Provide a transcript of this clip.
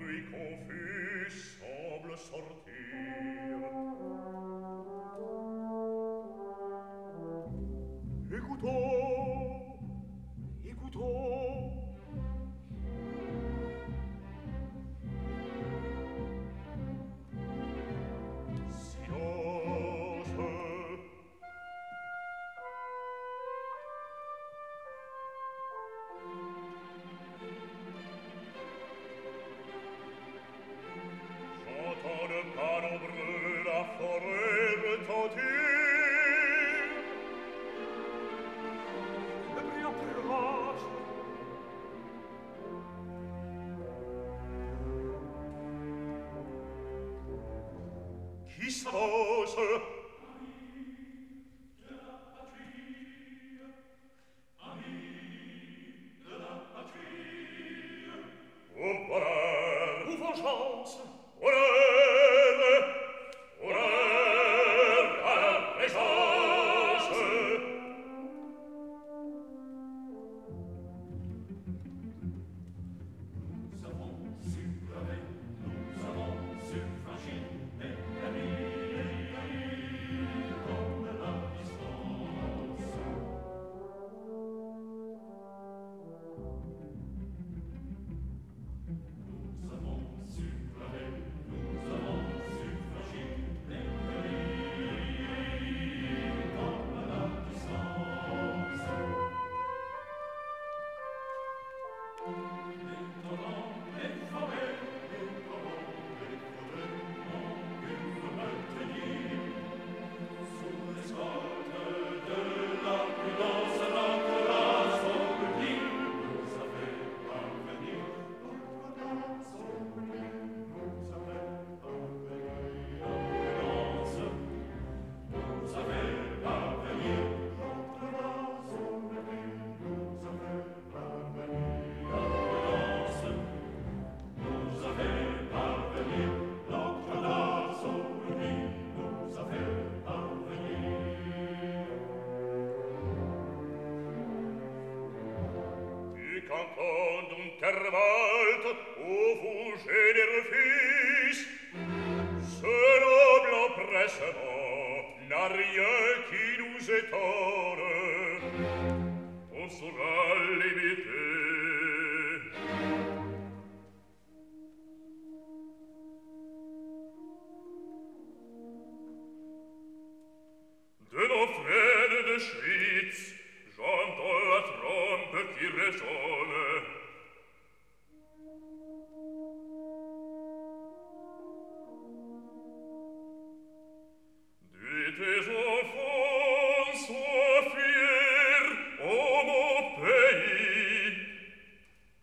bruit confus semble sortir. Écoutons, écoutons. Silence. J'entends le pas nombreux, la forêt retentir. Le bruit approche. Qui s'avance? Au bonheur, ou vengeance, honneur, honneur à la présence. Nous avons succombé, nous avons suffragé des amis comme la distance. Nous avons succombé, nous avons suffragé des amis comme la distance. Les torrents, les forêts, ont pu me maintenir sous l'escorte de la prudence. Notre race oublie nous a fait parvenir. Notre race oublie nous a fait parvenir. La prudence nous a fait parvenir. Notre race oublie nous a fait parvenir. La prudence nous a fait parvenir. Notre race oublie nous a fait parvenir. Du canton d'Unterwald, ô vous généreux fils, ce noble empressement n'a rien qui nous étonne. On saura l'imiter. De nos frères de Chine,